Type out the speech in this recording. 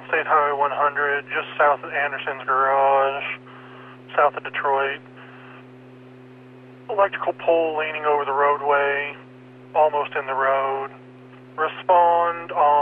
State Highway 100, just south of Anderson's garage, south of Detroit. Electrical pole leaning over the roadway, almost in the road. Respond on